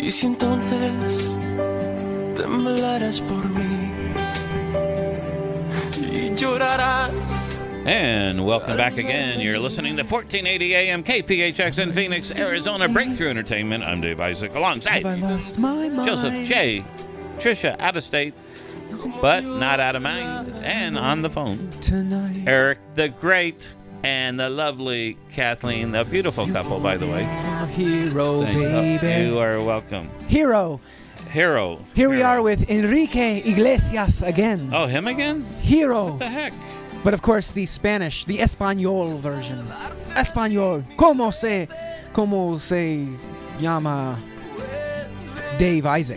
Y si entonces temblarás por mí y llorarás. And welcome back again. You're listening to 1480 AM KPHX in Phoenix, Arizona. Breakthrough Entertainment. I'm Dave Isaac alongside Have I lost my mind? Joseph J. Trisha out of state, but not out of mind. And on the phone, Tonight. Eric the Great and the lovely Kathleen, the beautiful couple, by the way. Hero, baby. You are welcome. Hero. Hero. Here we are with Enrique Iglesias again. Oh, him again? Hero. What the heck? But of course, the Spanish, the Español version. Español. ¿Cómo se llama Dave Isaac?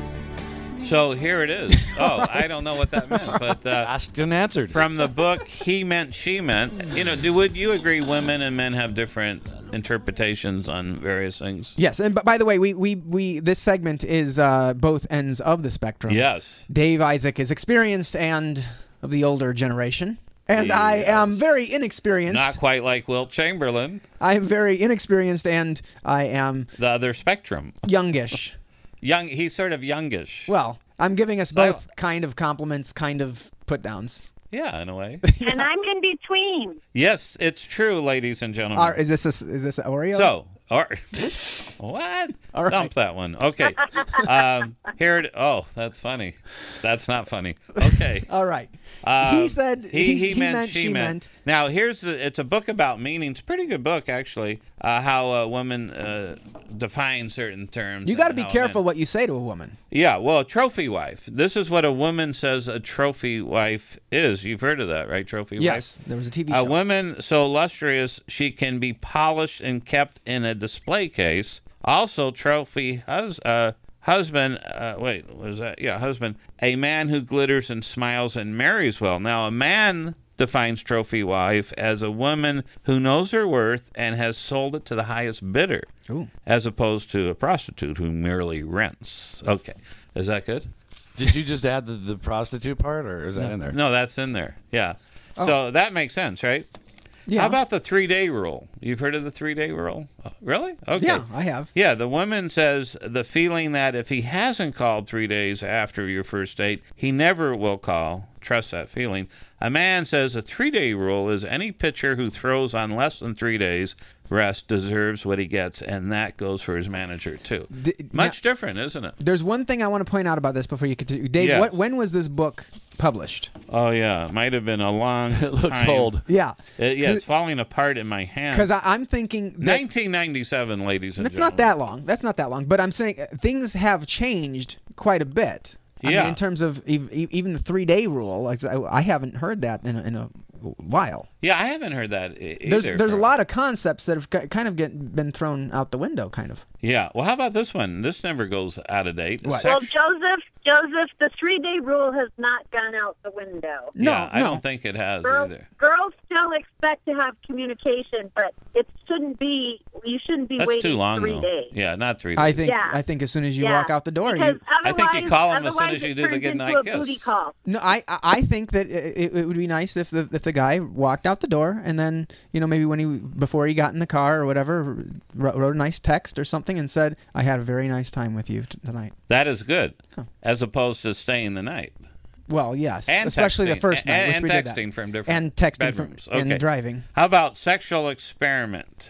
So here it is. Oh, I don't know what that meant, but asked and answered. From the book, He Meant, She Meant. You know, would you agree women and men have different interpretations on various things? Yes, and by the way, we this segment is both ends of the spectrum. Yes. Dave Isaac is experienced and of the older generation. And yes. I am very inexperienced. Not quite like Wilt Chamberlain. I am very inexperienced, and I am... the other spectrum. Youngish. He's sort of youngish. Well, I'm giving us both kind of compliments, kind of put-downs. Yeah, in a way. Yeah. And I'm in between. Yes, it's true, ladies and gentlemen. Is this Oreo? So... what? All right. Dump that one. Okay. Oh, that's funny. That's not funny. Okay. All right. He said he meant, she meant. Now, it's a book about meanings. Pretty good book, actually. How a woman defines certain terms. You got to be careful what you say to a woman. Yeah, well, a trophy wife. This is what a woman says a trophy wife is. You've heard of that, right? Trophy wife? Yes, there was a TV show. A woman so lustrous she can be polished and kept in a display case. Also, trophy husband, husband, a man who glitters and smiles and marries well. Now, a man defines trophy wife as a woman who knows her worth and has sold it to the highest bidder. Ooh. As opposed to a prostitute who merely rents. Okay. Is that good? Did you just add the prostitute part, or is that in there? No, that's in there. Yeah. Oh. So that makes sense, right? Yeah. How about the 3-day rule? You've heard of the 3-day rule? Really? Okay. Yeah, I have. Yeah, the woman says the feeling that if he hasn't called 3 days after your first date, he never will call. Trust that feeling. A man says a 3-day rule is any pitcher who throws on less than 3 days rest deserves what he gets, and that goes for his manager, too. Much different, isn't it? There's one thing I want to point out about this before you continue. Dave, yes. When was this book published? Oh, yeah. It might have been a long It looks time. old. Yeah. It's falling apart in my hand. Because I'm thinking... 1997, ladies and gentlemen. That's not that long. But I'm saying things have changed quite a bit. I mean, in terms of even the 3-day rule, I haven't heard that in a while. Yeah, I haven't heard that either. There's a lot of concepts that have kind of been thrown out the window, kind of. Yeah. Well, how about this one? This never goes out of date. What? Well, Joseph, the 3-day rule has not gone out the window. No, I don't think it has either. Girls still expect to have communication, but you shouldn't be That's waiting too long, 3 days. Yeah, not 3 days. I think as soon as you walk out the door, I think you call them as soon as you do the good night kiss. Booty call. No, I think that it would be nice if the guy walked out the door and then maybe before he got in the car or whatever wrote a nice text or something and said, "I had a very nice time with you tonight." That is good, as opposed to staying the night. Well, yes, and especially texting, the first night, which we did that. From different and texting bedrooms. and driving. How about sexual experiment?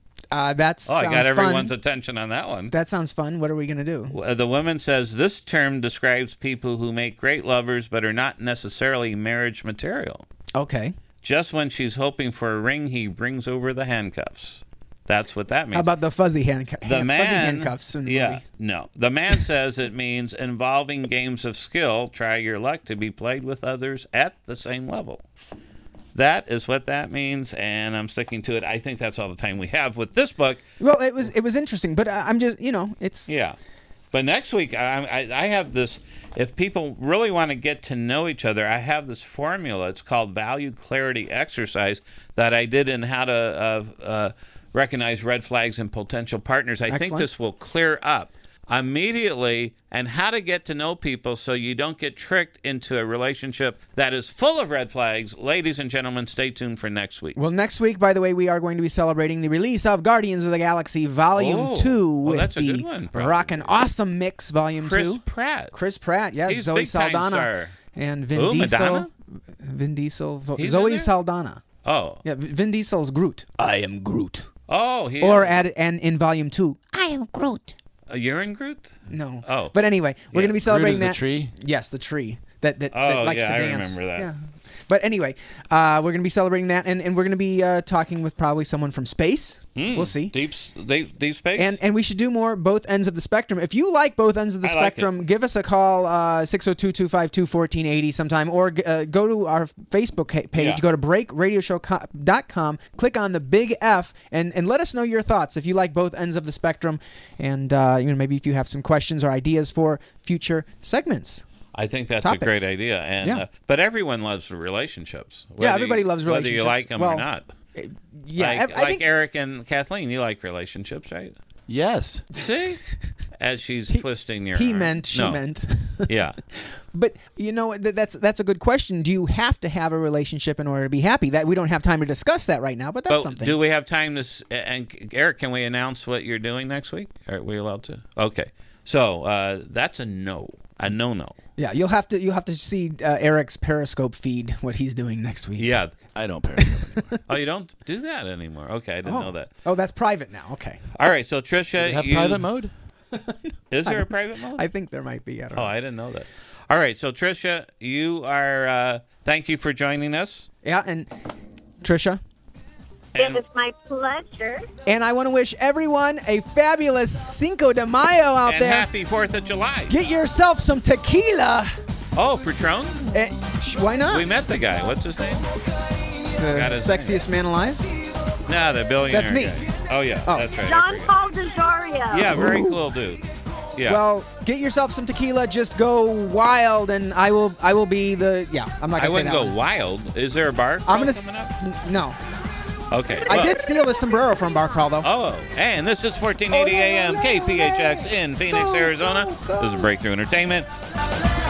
That sounds I got everyone's fun. attention on that one. That sounds fun. What are we going to do? The woman says this term describes people who make great lovers but are not necessarily marriage material. Okay. Just when she's hoping for a ring, he brings over the handcuffs. That's what that means. How about the fuzzy handcuffs? The man, fuzzy handcuffs in the movie? No. The man says it means involving games of skill. Try your luck to be played with others at the same level. That is what that means, and I'm sticking to it. I think that's all the time we have with this book. Well, it was interesting, but I'm just, it's... Yeah. But next week, I have this... If people really want to get to know each other, I have this formula. It's called Value Clarity Exercise that I did in how to recognize red flags in potential partners. I think this will clear up immediately and how to get to know people so you don't get tricked into a relationship that is full of red flags. Ladies and gentlemen, stay tuned for next week. Well, next week, by the way, we are going to be celebrating the release of Guardians of the Galaxy Volume 2 with that's a the good one, probably. Rockin' Awesome Mix Volume 2. Chris Pratt. Yes, He's Zoe big time Saldana star. and Vin Ooh, Diesel. Madonna? Vin Diesel, He's Zoe in there? Saldana. Oh. Yeah, Vin Diesel's Groot. I am Groot. Oh, he Or and in Volume 2, I am Groot. you're in Groot? No. Oh. But anyway, we're going to be Groot celebrating is that. the tree? Yes, the tree that Oh, likes yeah, to I dance. remember that. Yeah. But anyway, we're going to be celebrating that, and we're going to be talking with probably someone from space. We'll see. Deep space? And we should do more both ends of the spectrum. If you like both ends of the I like spectrum, give us a call 602-252-1480 sometime, or go to our Facebook page, Yeah. go to breakradioshow.com, click on the big F, and let us know your thoughts if you like both ends of the spectrum, and maybe if you have some questions or ideas for future segments. I think that's Topics. a great idea. And Yeah. But everyone loves relationships. Yeah, everybody loves Whether relationships. you like them Well, or not. Yeah, Like, I think Eric and Kathleen, you like relationships, right? Yes. See? As she's twisting your he arm. meant, she No. meant. Yeah. But that's a good question. Do you have to have a relationship in order to be happy? That we don't have time to discuss that right now, but that's But something. do we have time to... And Eric, can we announce what you're doing next week? Are we allowed to? Okay. So that's a no. A no-no. Yeah, you'll have to see Eric's Periscope feed what he's doing next week. Yeah. I don't Periscope. Oh, you don't do that anymore. Okay, I didn't know that. Oh, that's private now. Okay. All right, so Tricia, They have private mode? Is there a private mode? I think there might be. I don't Oh, know. I didn't know that. All right, so Tricia, you are. Thank you for joining us. Yeah, and Trisha, It was my pleasure. and I want to wish everyone a fabulous Cinco de Mayo out And there. happy 4th of July. Get yourself some tequila. Oh, Patron? Why not? We met the guy. What's his name? The got his sexiest man alive. Nah, the billionaire. That's me. Guy. Oh yeah, Oh. that's right. I John forget. Paul DeJoria. Yeah, very cool dude. Yeah. Well, get yourself some tequila. Just go wild, and I will be the. Yeah, I'm not I gonna say wouldn't that go one. wild. Is there a bar crawl I'm gonna. coming up? No, Okay. I well- did steal the sombrero from Bar Crawl though. Oh, and this is 1480 AM KPHX in Phoenix, Arizona. This is Breakthrough Entertainment.